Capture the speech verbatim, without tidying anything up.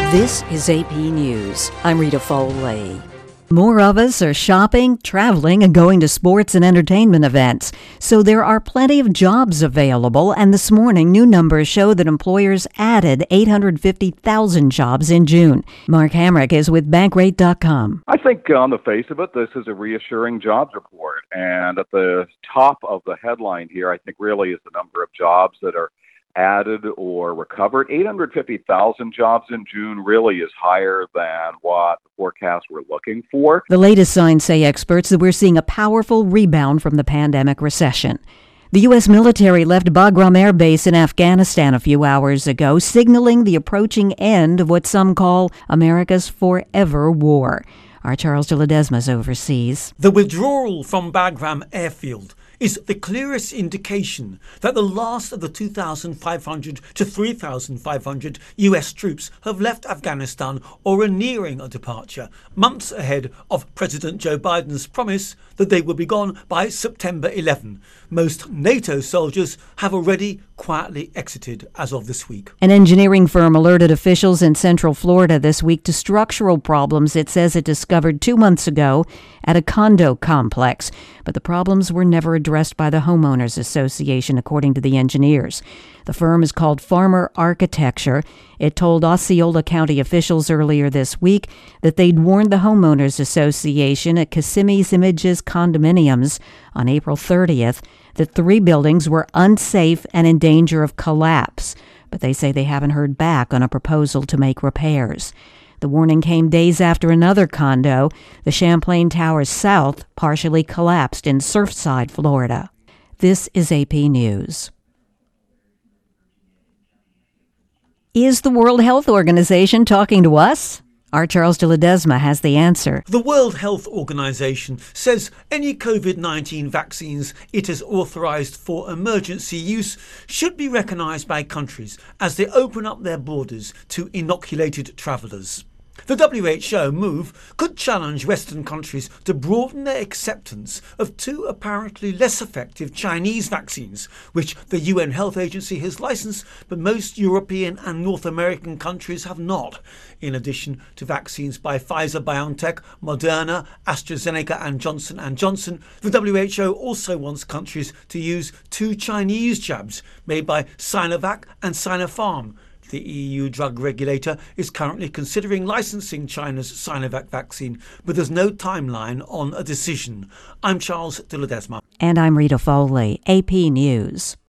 This is A P News. I'm Rita Foley. More of us are shopping, traveling, and going to sports and entertainment events. So there are plenty of jobs available, and this morning, new numbers show that employers added eight hundred fifty thousand jobs in June. Mark Hamrick is with Bankrate dot com. I think on the face of it, this is a reassuring jobs report. And at the top of the headline here, I think really is the number of jobs that are added or recovered. eight hundred fifty thousand jobs in June really is higher than what the forecasts were looking for. The latest signs, say experts, that we're seeing a powerful rebound from the pandemic recession. The U S military left Bagram Air Base in Afghanistan a few hours ago, signaling the approaching end of what some call America's forever war. Our Charles de Ledesma is overseas. The withdrawal from Bagram Airfield is the clearest indication that the last of the two thousand five hundred to three thousand five hundred U S troops have left Afghanistan or are nearing a departure, months ahead of President Joe Biden's promise that they will be gone by September eleventh. Most NATO soldiers have already quietly exited as of this week. An engineering firm alerted officials in Central Florida this week to structural problems it says it discovered two months ago at a condo complex. But the problems were never addressed by the Homeowners Association, according to the engineers. The firm is called Farmer Architecture. It told Osceola County officials earlier this week that they'd warned the Homeowners Association at Kissimmee Images Condominiums on April thirtieth that three buildings were unsafe and in danger of collapse. But they say they haven't heard back on a proposal to make repairs. The warning came days after another condo, the Champlain Towers South, partially collapsed in Surfside, Florida. This is A P News. Is the World Health Organization talking to us? Our Charles de Ledesma has the answer. The World Health Organization says any COVID nineteen vaccines it has authorized for emergency use should be recognized by countries as they open up their borders to inoculated travelers. The W H O move could challenge Western countries to broaden their acceptance of two apparently less effective Chinese vaccines, which the U N Health Agency has licensed, but most European and North American countries have not. In addition to vaccines by Pfizer-BioNTech, Moderna, AstraZeneca and Johnson and Johnson, the W H O also wants countries to use two Chinese jabs made by Sinovac and Sinopharm. The E U drug regulator is currently considering licensing China's Sinovac vaccine, but there's no timeline on a decision. I'm Charles de Ledesma. And I'm Rita Foley, A P News.